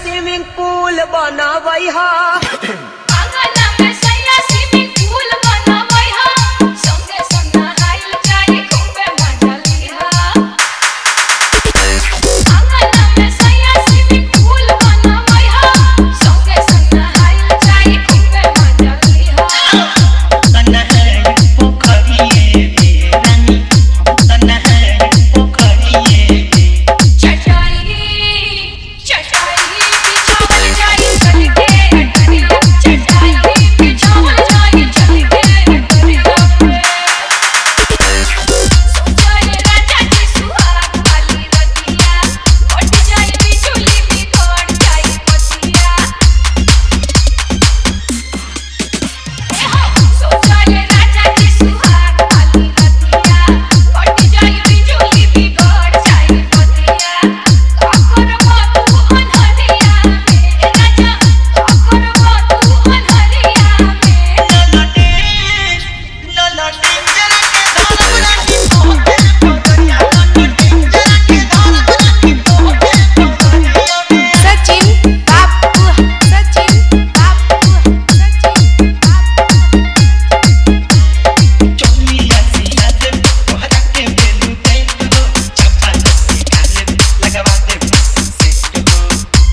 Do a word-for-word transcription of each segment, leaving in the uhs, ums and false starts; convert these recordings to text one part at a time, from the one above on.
swimming पूल बनावई हा आंगन में सैया स्विमिंग पूल बनावई हा संगे संग नहाइल जाई खूबे मजा लिहा आंगन में सैया स्विमिंग पूल बनावई हा संगे संग नहाइल जाई खूबे मजा लिहा तन्हाई पोखरिए बेरानी तन्हाई पोखरिए चटाई चटाई बिछावल जाई चल के अटरिया चटाई बिछावल जाई चल के अटरिया सोचाए राजा जी सुहाग वाली रतिया उठ जाई बिजुली बिगड़ जाई पतिया सोचाए राजा जी सुहाग वाली रतिया उठ जाई बिजुली बिगड़ जाई पतिया काकर तू अनहरिया में राजा काकर तू अनहरिया में ललटे ललटे जरा के धारा की पोते पोतरिया ललटे जरा के धारा की पोते पोतरिया सचिन बापू सचिन बापू सचिन बापू चोलिया सिया दे तोहरा के बेलू दे तो चपा निकाले लगवा दे सेट हो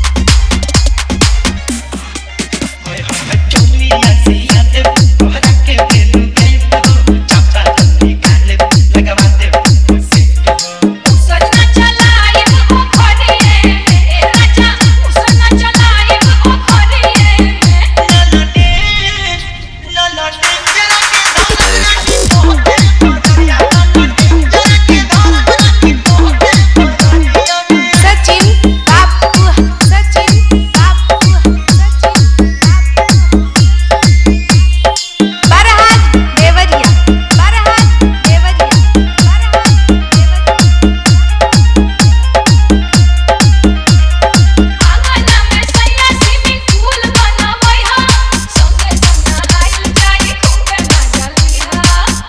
ओए होए चोलिया सिया दे तोहरा के बेलू दे तो चपा निकाले लगवा दे सेट हो उसना चलाइब ओ खड़िए में राजा उसना चलाइब ओ खड़िए में ललटे ललटे जरा के धारा की पोते पोतरिया ललटे जरा के धारा की पोते पोतरिया सचिन बापू सचिन बापू सचिन बापू बरहाट देवरिया बरहाट देवरिया बरहाट देवरिया आंगन में सैया स्विमिंग पूल बनावई हा संगे संग नहाइल जाई खूबे मजा लिहा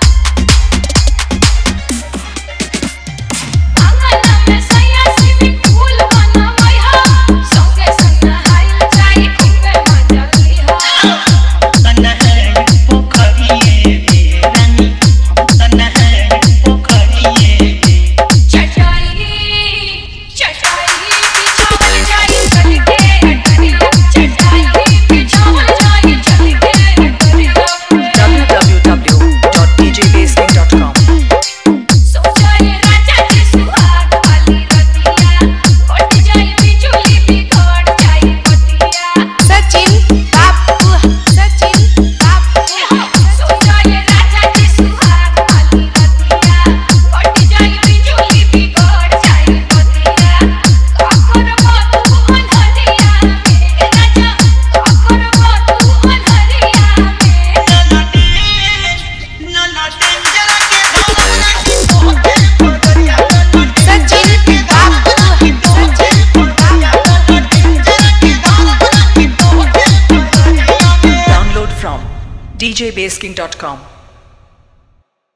आंगन में सैया स्विमिंग पूल बनावई हा संगे संग नहाइल जाई खूबे मजा लिहा तन्हाई पोखरिए बेरानी तन्हाई पोखरिए चटाई चटाई बिछावल जाई चल के अटरिया चटाई बिछावल जाई चल के अटरिया w w w dot d j basking dot com सोचाए राजा जी सुहाग वाली रतिया उठ जाई बिजुली बिगड़ जाई पतिया सचिन बापू सचिन बापू सोचाए राजा जी सुहाग वाली रतिया उठ जाई बिजुली बिगड़ जाई पतिया काकर तू अनहरिया में राजा काकर तू अनहरिया में ललटे ललटे जरा के धारा की पोते पोतरिया ललटे सचिन बापू सचिन पोतरिया ललटे जरा के धारा की पोते पोतरिया download from d j basking dot com